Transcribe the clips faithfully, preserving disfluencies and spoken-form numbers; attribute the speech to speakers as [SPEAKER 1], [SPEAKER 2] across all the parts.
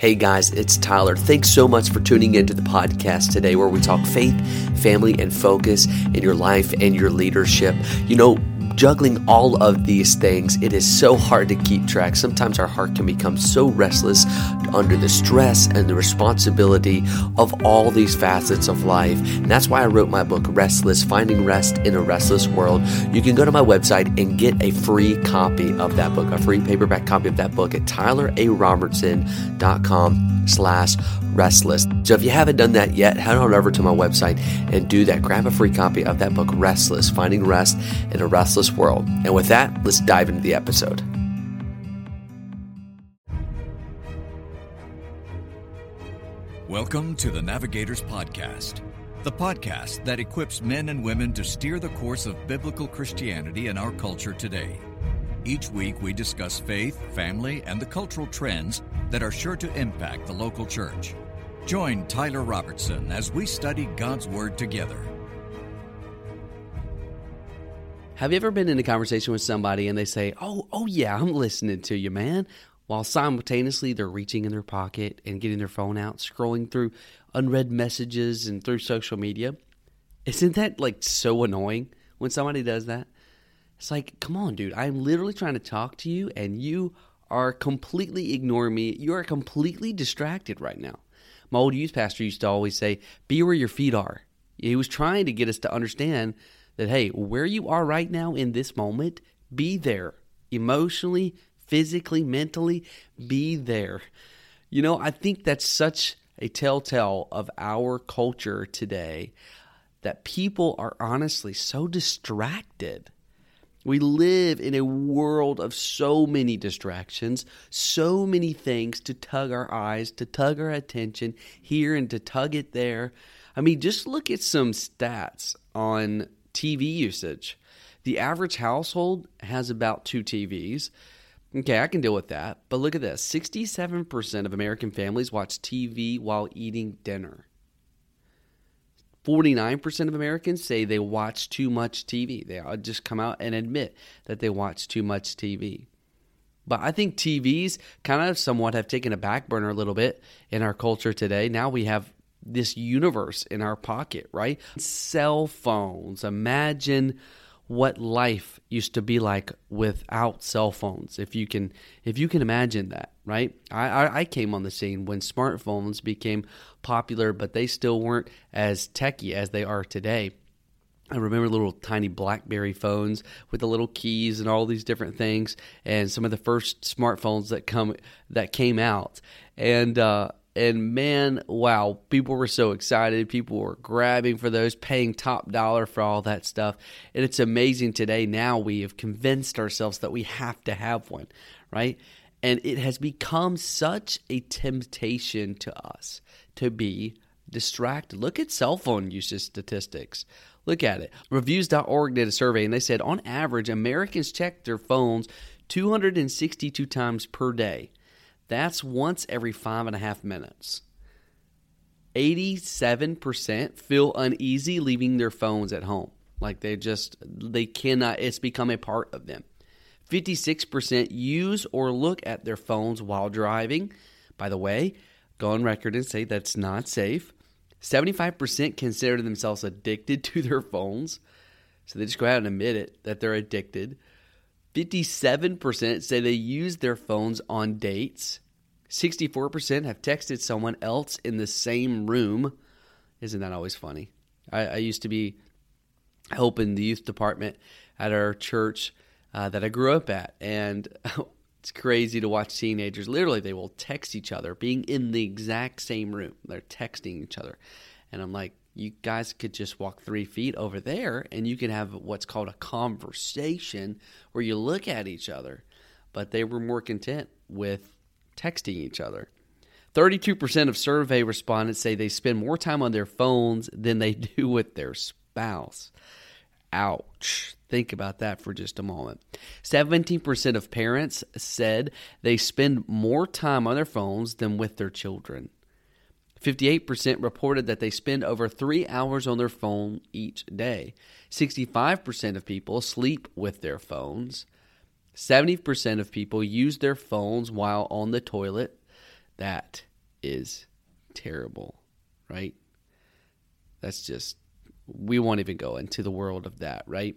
[SPEAKER 1] Hey guys, it's Tyler. Thanks so much for tuning into the podcast today where we talk faith, family, and focus in your life and your leadership. You know, juggling all of these things, it is so hard to keep track. Sometimes our heart can become so restless under the stress and the responsibility of all these facets of life. And that's why I wrote my book, Restless, Finding Rest in a Restless World. You can go to my website and get a free copy of that book, a free paperback copy of that book at tylerarobertson.com slash restless. So if you haven't done that yet, head on over to my website and do that. Grab a free copy of that book, Restless, Finding Rest in a Restless World. And with that, let's dive into the episode.
[SPEAKER 2] Welcome to the Navigators Podcast, the podcast that equips men and women to steer the course of biblical Christianity in our culture today. Each week we discuss faith, family, and the cultural trends that are sure to impact the local church. Join Tyler Robertson as we study God's Word together.
[SPEAKER 1] Have you ever been in a conversation with somebody and they say, oh, oh yeah, I'm listening to you, man, while simultaneously they're reaching in their pocket and getting their phone out, scrolling through unread messages and through social media? Isn't that like so annoying when somebody does that? It's like, come on, dude, I'm literally trying to talk to you and you are completely ignoring me. You are completely distracted right now. My old youth pastor used to always say, be where your feet are. He was trying to get us to understand that, hey, where you are right now in this moment, be there. Emotionally, physically, mentally, be there. You know, I think that's such a telltale of our culture today that people are honestly so distracted. We live in a world of so many distractions, so many things to tug our eyes, to tug our attention here and to tug it there. I mean, just look at some stats on T V usage. The average household has about two T Vs. Okay, I can deal with that. But look at this. sixty-seven percent of American families watch T V while eating dinner. forty-nine percent of Americans say they watch too much T V. They just come out and admit that they watch too much T V. But I think T Vs kind of somewhat have taken a back burner a little bit in our culture today. Now we have this universe in our pocket, right? Cell phones. Imagine what life used to be like without cell phones. If you can, if you can imagine that, right? I, I, I came on the scene when smartphones became popular, but they still weren't as techy as they are today. I remember little tiny BlackBerry phones with the little keys and all these different things, and some of the first smartphones that come that came out, and uh, and man, wow, people were so excited. People were grabbing for those, paying top dollar for all that stuff. And it's amazing today. Now we have convinced ourselves that we have to have one, right? And it has become such a temptation to us to be distracted. Look at cell phone usage statistics. Look at it. Reviews dot org did a survey, and they said on average, Americans check their phones two hundred sixty-two times per day. That's once every five and a half minutes. eighty-seven percent feel uneasy leaving their phones at home. Like they just, they cannot, it's become a part of them. fifty-six percent use or look at their phones while driving. By the way, go on record and say that's not safe. seventy-five percent consider themselves addicted to their phones. So they just go out and admit it, that they're addicted. fifty-seven percent say they use their phones on dates. sixty-four percent have texted someone else in the same room. Isn't that always funny? I, I used to be helping the youth department at our church uh, that I grew up at. And it's crazy to watch teenagers. Literally, they will text each other, being in the exact same room. They're texting each other. And I'm like, you guys could just walk three feet over there and you can have what's called a conversation where you look at each other. But they were more content with texting each other. thirty-two percent of survey respondents say they spend more time on their phones than they do with their spouse. Ouch. Think about that for just a moment. seventeen percent of parents said they spend more time on their phones than with their children. fifty-eight percent reported that they spend over three hours on their phone each day. sixty-five percent of people sleep with their phones. seventy percent of people use their phones while on the toilet. That is terrible, right? That's just, we won't even go into the world of that, right?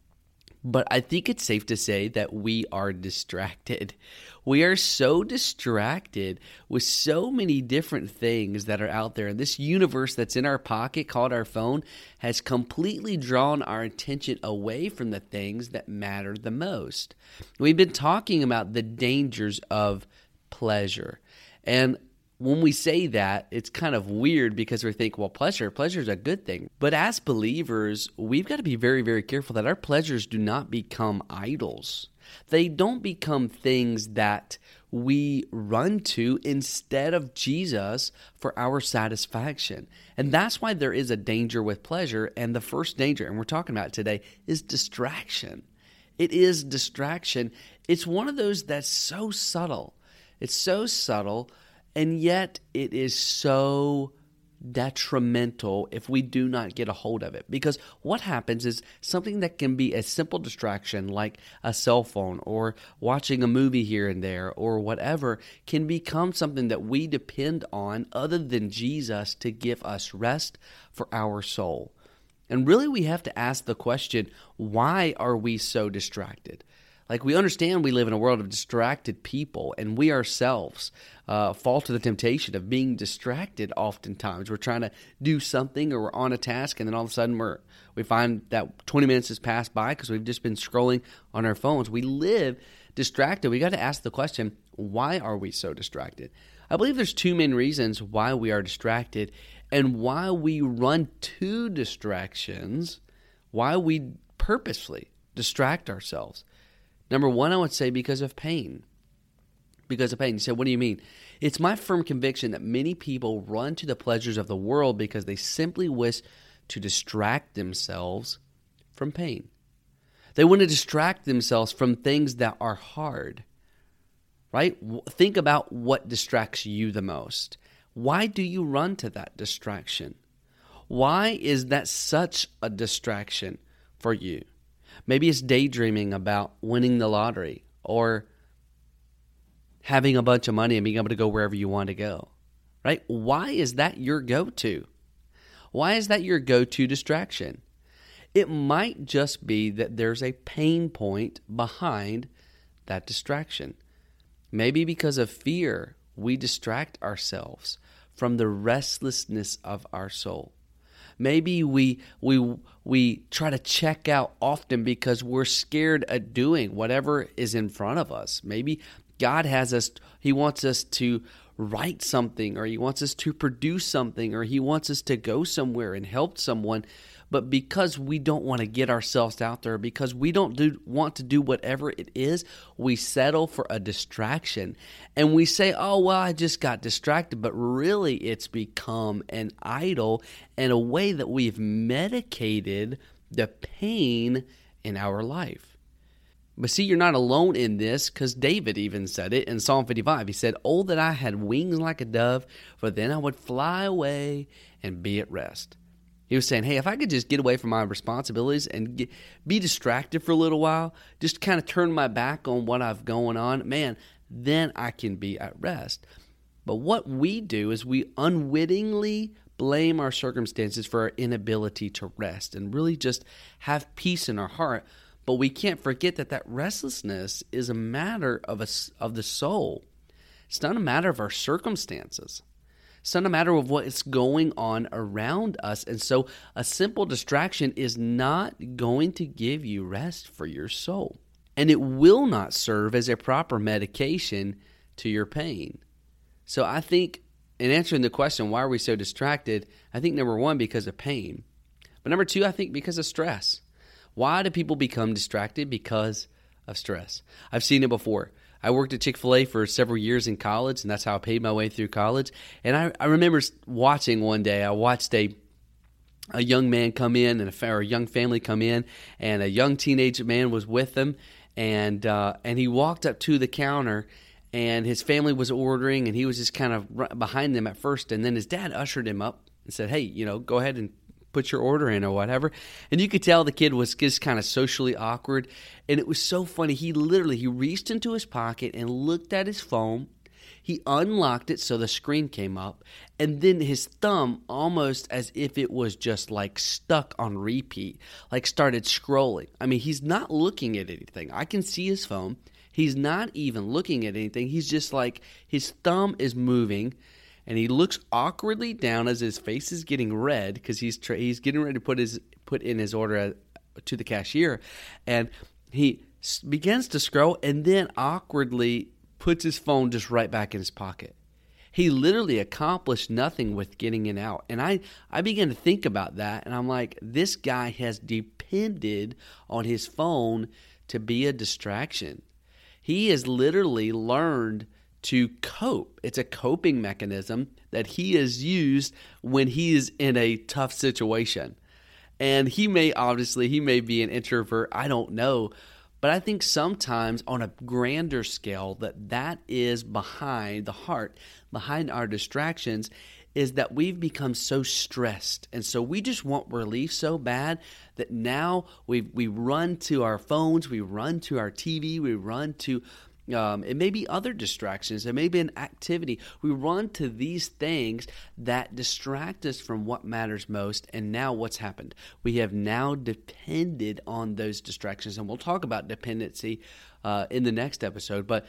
[SPEAKER 1] But I think it's safe to say that we are distracted. We are so distracted with so many different things that are out there. And this universe that's in our pocket called our phone has completely drawn our attention away from the things that matter the most. We've been talking about the dangers of pleasure. And when we say that, it's kind of weird because we think, well, pleasure, pleasure is a good thing. But as believers, we've got to be very, very careful that our pleasures do not become idols. They don't become things that we run to instead of Jesus for our satisfaction. And that's why there is a danger with pleasure. And the first danger, and we're talking about today, is distraction. It is distraction. It's one of those that's so subtle. It's so subtle. And yet it is so detrimental if we do not get a hold of it. Because what happens is something that can be a simple distraction like a cell phone or watching a movie here and there or whatever can become something that we depend on other than Jesus to give us rest for our soul. And really we have to ask the question, why are we so distracted? Like, we understand we live in a world of distracted people, and we ourselves uh, fall to the temptation of being distracted oftentimes. We're trying to do something or we're on a task, and then all of a sudden we're, we find that twenty minutes has passed by because we've just been scrolling on our phones. We live distracted. We got to ask the question, why are we so distracted? I believe there's two main reasons why we are distracted and why we run to distractions, why we purposefully distract ourselves. Number one, I would say because of pain. Because of pain. You say, what do you mean? It's my firm conviction that many people run to the pleasures of the world because they simply wish to distract themselves from pain. They want to distract themselves from things that are hard, right? Think about what distracts you the most. Why do you run to that distraction? Why is that such a distraction for you? Maybe it's daydreaming about winning the lottery or having a bunch of money and being able to go wherever you want to go, right? Why is that your go-to? Why is that your go-to distraction? It might just be that there's a pain point behind that distraction. Maybe because of fear, we distract ourselves from the restlessness of our soul. Maybe we we we try to check out often because we're scared of doing whatever is in front of us. Maybe God has us, He wants us to write something, or He wants us to produce something, or He wants us to go somewhere and help someone. But because we don't want to get ourselves out there, because we don't do, want to do whatever it is, we settle for a distraction. And we say, oh, well, I just got distracted. But really, it's become an idol and a way that we've medicated the pain in our life. But see, you're not alone in this, because David even said it in Psalm fifty-five. He said, oh, that I had wings like a dove, for then I would fly away and be at rest. He was saying, hey, if I could just get away from my responsibilities and get, be distracted for a little while, just kind of turn my back on what I've going on, man, then I can be at rest. But what we do is we unwittingly blame our circumstances for our inability to rest and really just have peace in our heart. But we can't forget that that restlessness is a matter of, a, of the soul. It's not a matter of our circumstances. It's not a matter of what is going on around us. And so a simple distraction is not going to give you rest for your soul. And it will not serve as a proper medication to your pain. So I think in answering the question, why are we so distracted? I think number one, because of pain. But number two, I think because of stress. Why do people become distracted? Because of stress. I've seen it before. I worked at Chick-fil-A for several years in college, and that's how I paid my way through college. And I, I remember watching one day, I watched a a young man come in, and a, or a young family come in, and a young teenage man was with them, and uh, and he walked up to the counter, and his family was ordering, and he was just kind of behind them at first, and then his dad ushered him up and said, hey, you know, go ahead and put your order in or whatever. And you could tell the kid was just kind of socially awkward. And it was so funny. He literally, he reached into his pocket and looked at his phone. He unlocked it so the screen came up, and then his thumb, almost as if it was just like stuck on repeat, like started scrolling. I mean, he's not looking at anything. I can see his phone. He's not even looking at anything. He's just like, his thumb is moving, and he looks awkwardly down as his face is getting red because he's tra- he's getting ready to put his put in his order at, to the cashier, and he s- begins to scroll, and then awkwardly puts his phone just right back in his pocket. He literally accomplished nothing with getting it out. And I, I began to think about that, and I'm like, this guy has depended on his phone to be a distraction. He has literally learned to cope. It's a coping mechanism that he has used when he is in a tough situation. And he may, obviously, he may be an introvert, I don't know. But I think sometimes on a grander scale that that is behind the heart, behind our distractions, is that we've become so stressed. And so we just want relief so bad that now we we run to our phones, we run to our T V, we run to, um, it may be other distractions, it may be an activity. We run to these things that distract us from what matters most. And now what's happened? We have now depended on those distractions. And we'll talk about dependency uh, in the next episode. But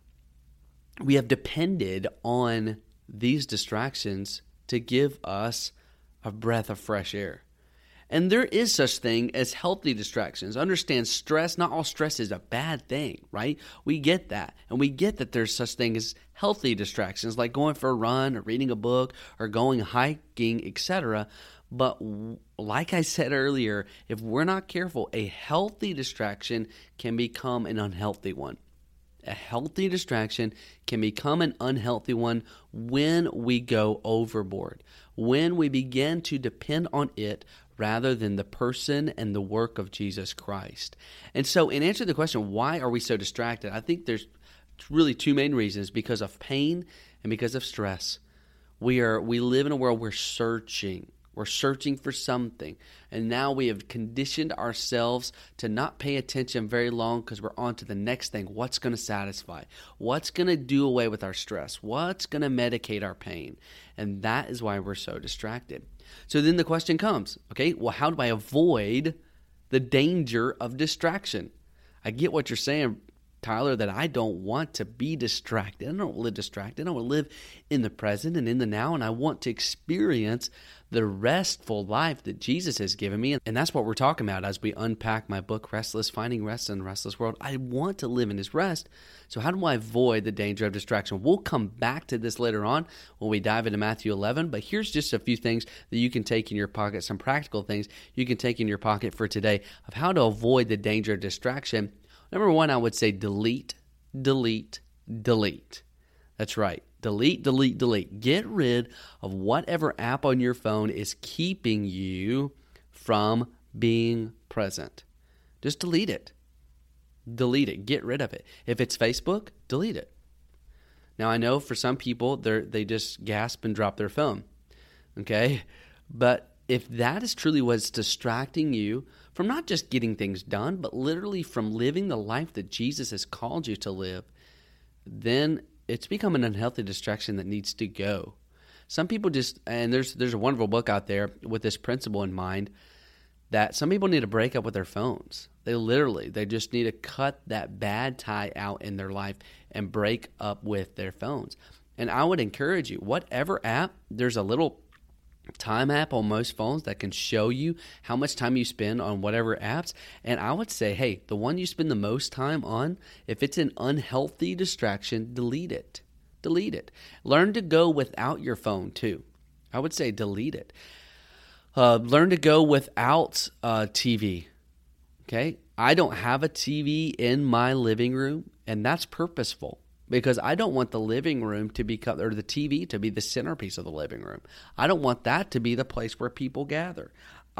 [SPEAKER 1] we have depended on these distractions to give us a breath of fresh air. And there is such thing as healthy distractions. Understand, stress, not all stress is a bad thing, right? We get that. And we get that there's such thing as healthy distractions, like going for a run or reading a book or going hiking, et cetera. But like I said earlier, if we're not careful, a healthy distraction can become an unhealthy one. A healthy distraction can become an unhealthy one when we go overboard, when we begin to depend on it rather than the person and the work of Jesus Christ. And so in answer to the question, why are we so distracted? I think there's really two main reasons: because of pain and because of stress. We are we live in a world we're searching. We're searching for something. And now we have conditioned ourselves to not pay attention very long because we're on to the next thing. What's going to satisfy? What's going to do away with our stress? What's going to medicate our pain? And that is why we're so distracted. So then the question comes, okay, well, how do I avoid the danger of distraction? I get what you're saying, Tyler, that I don't want to be distracted. I don't live distracted. I want to live in the present and in the now, and I want to experience the restful life that Jesus has given me. And that's what we're talking about as we unpack my book, Restless, Finding Rest in a Restless World. I want to live in His rest. So how do I avoid the danger of distraction? We'll come back to this later on when we dive into Matthew eleven, but here's just a few things that you can take in your pocket, some practical things you can take in your pocket for today of how to avoid the danger of distraction. Number one, I would say delete, delete, delete. That's right. Delete, delete, delete. Get rid of whatever app on your phone is keeping you from being present. Just delete it. Delete it. Get rid of it. If it's Facebook, delete it. Now, I know for some people, they they just gasp and drop their phone. Okay? But if that is truly what's distracting you from not just getting things done, but literally from living the life that Jesus has called you to live, then it's become an unhealthy distraction that needs to go. Some people just, and there's there's a wonderful book out there with this principle in mind, that some people need to break up with their phones. They literally, they just need to cut that bad tie out in their life and break up with their phones. And I would encourage you, whatever app, there's a little time app on most phones that can show you how much time you spend on whatever apps. And I would say, hey, the one you spend the most time on, if it's an unhealthy distraction, delete it. Delete it. Learn to go without your phone too. I would say delete it. Uh, learn to go without uh, T V. Okay? I don't have a T V in my living room, and that's purposeful. Because I don't want the living room to become, or the T V to be the centerpiece of the living room. I don't want that to be the place where people gather.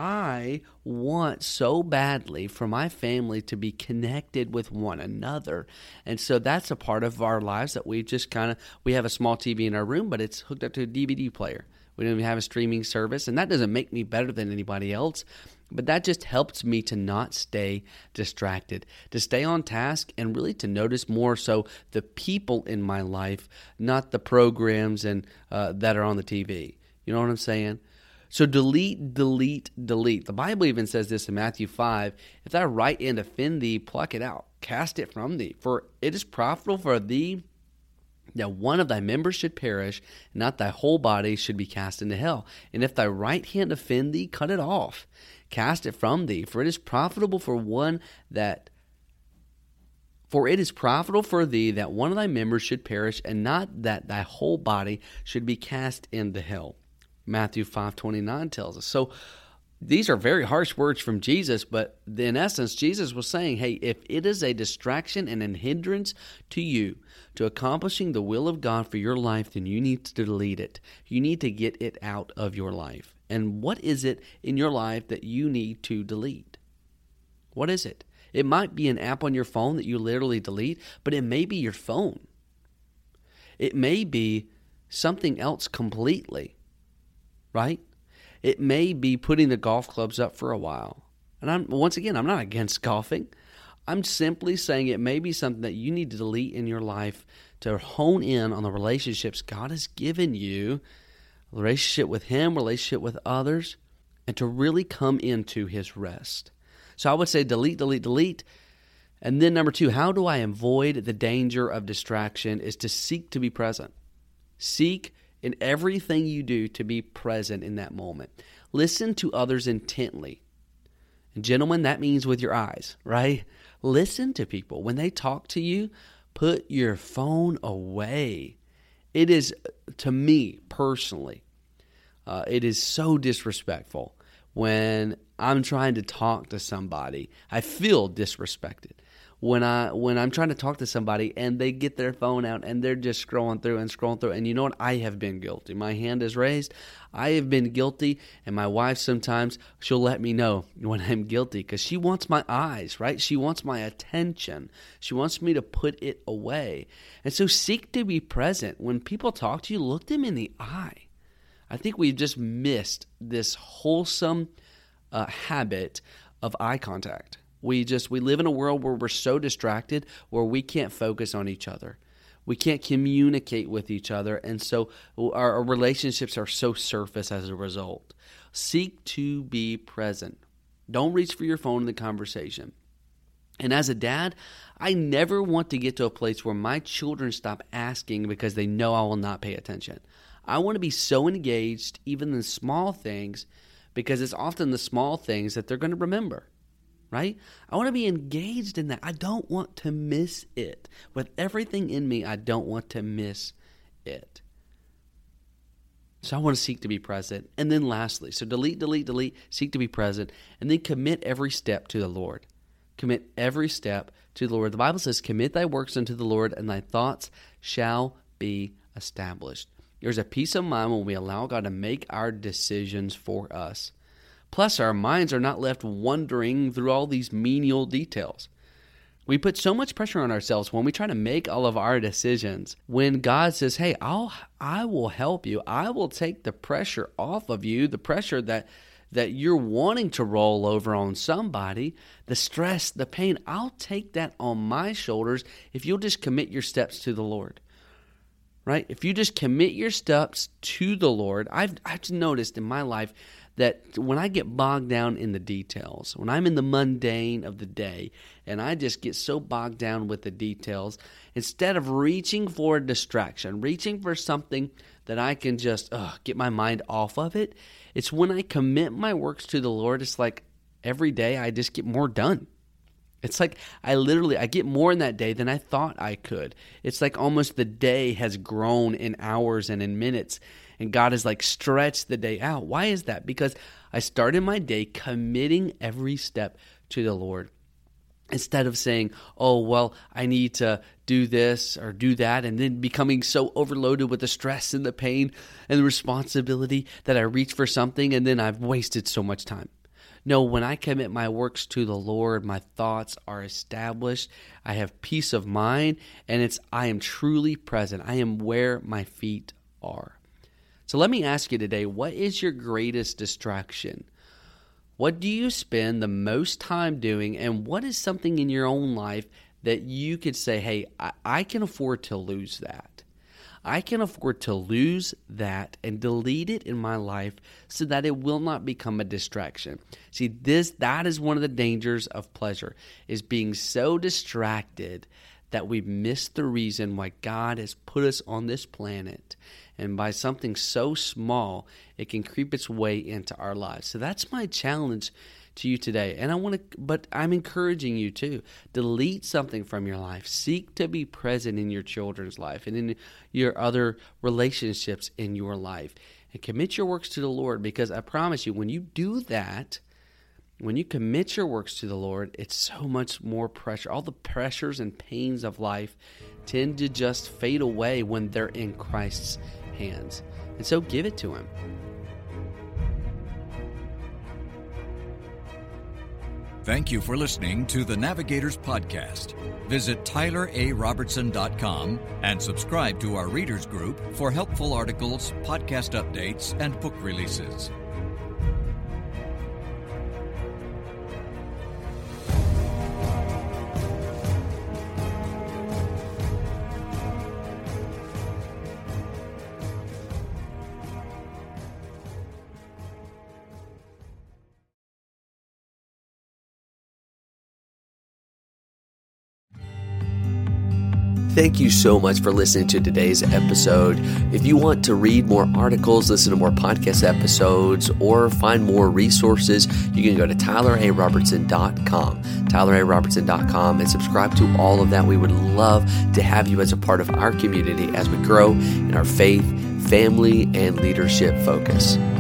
[SPEAKER 1] I want so badly for my family to be connected with one another. And so that's a part of our lives that we just kind of, we have a small T V in our room, but it's hooked up to a D V D player. We don't even have a streaming service, and that doesn't make me better than anybody else. But that just helps me to not stay distracted, to stay on task, and really to notice more so the people in my life, not the programs and uh, that are on the T V. You know what I'm saying? So delete, delete, delete. The Bible even says this in Matthew five, if thy right hand offend thee, pluck it out, cast it from thee. For it is profitable for thee that one of thy members should perish, and not thy whole body should be cast into hell. And if thy right hand offend thee, cut it off, cast it from thee. For it is profitable for one that For it is profitable for thee that one of thy members should perish, and not that thy whole body should be cast into hell. Matthew five twenty-nine tells us. So these are very harsh words from Jesus, but in essence, Jesus was saying, hey, if it is a distraction and a hindrance to you to accomplishing the will of God for your life, then you need to delete it. You need to get it out of your life. And what is it in your life that you need to delete? What is it? It might be an app on your phone that you literally delete, but it may be your phone. It may be something else completely, right? It may be putting the golf clubs up for a while. And I'm once again, I'm not against golfing. I'm simply saying it may be something that you need to delete in your life to hone in on the relationships God has given you, relationship with Him, relationship with others, and to really come into His rest. So I would say delete, delete, delete. And then number two, how do I avoid the danger of distraction is to seek to be present. Seek in everything you do to be present in that moment. Listen to others intently. And gentlemen, that means with your eyes, right? Listen to people. When they talk to you, put your phone away. It is, to me personally, uh, it is so disrespectful when I'm trying to talk to somebody. I feel disrespected when I when I'm trying to talk to somebody and they get their phone out and they're just scrolling through and scrolling through. And you know what? I have been guilty. My hand is raised. I have been guilty, and my wife sometimes she'll let me know when I'm guilty because she wants my eyes, right? She wants my attention. She wants me to put it away. And so seek to be present. When people talk to you, look them in the eye. I think we've just missed this wholesome uh, habit of eye contact. We just we live in a world where we're so distracted, where we can't focus on each other. We can't communicate with each other, and so our, our relationships are so surface as a result. Seek to be present. Don't reach for your phone in the conversation. And as a dad, I never want to get to a place where my children stop asking because they know I will not pay attention. I want to be so engaged, even in small things, because it's often the small things that they're going to remember, right? I want to be engaged in that. I don't want to miss it. With everything in me, I don't want to miss it. So I want to seek to be present. And then lastly, so delete, delete, delete, seek to be present, and then commit every step to the Lord. Commit every step to the Lord. The Bible says, commit thy works unto the Lord, and thy thoughts shall be established. There's a peace of mind when we allow God to make our decisions for us. Plus, our minds are not left wandering through all these menial details. We put so much pressure on ourselves when we try to make all of our decisions. When God says, hey, I'll, I will help you. I will take the pressure off of you, the pressure that, that you're wanting to roll over on somebody, the stress, the pain. I'll take that on my shoulders if you'll just commit your steps to the Lord. Right? If you just commit your steps to the Lord, I've, I've noticed in my life that when I get bogged down in the details, when I'm in the mundane of the day, and I just get so bogged down with the details, instead of reaching for a distraction, reaching for something that I can just ugh, get my mind off of it, it's when I commit my works to the Lord, it's like every day I just get more done. It's like I literally, I get more in that day than I thought I could. It's like almost the day has grown in hours and in minutes, and God has like stretched the day out. Why is that? Because I started my day committing every step to the Lord. Instead of saying, oh, well, I need to do this or do that, and then becoming so overloaded with the stress and the pain and the responsibility that I reach for something and then I've wasted so much time. No, when I commit my works to the Lord, my thoughts are established. I have peace of mind, and it's I am truly present. I am where my feet are. So let me ask you today, what is your greatest distraction? What do you spend the most time doing, and what is something in your own life that you could say, hey, I, I can afford to lose that. I can afford to lose that and delete it in my life so that it will not become a distraction. See, this that is one of the dangers of pleasure, is being so distracted that we miss the reason why God has put us on this planet. And by something so small, it can creep its way into our lives. So that's my challenge to you today. And I want to, but I'm encouraging you too. Delete something from your life. Seek to be present in your children's life and in your other relationships in your life. And commit your works to the Lord, because I promise you, when you do that, when you commit your works to the Lord, it's so much more pressure. All the pressures and pains of life tend to just fade away when they're in Christ's hands. And so give it to Him.
[SPEAKER 2] Thank you for listening to the Navigators Podcast. Visit Tyler A Robertson dot com and subscribe to our readers group for helpful articles, podcast updates, and book releases.
[SPEAKER 3] Thank you so much for listening to today's episode. If you want to read more articles, listen to more podcast episodes, or find more resources, you can go to Tyler A Robertson dot com, Tyler A Robertson dot com, and subscribe to all of that. We would love to have you as a part of our community as we grow in our faith, family, and leadership focus.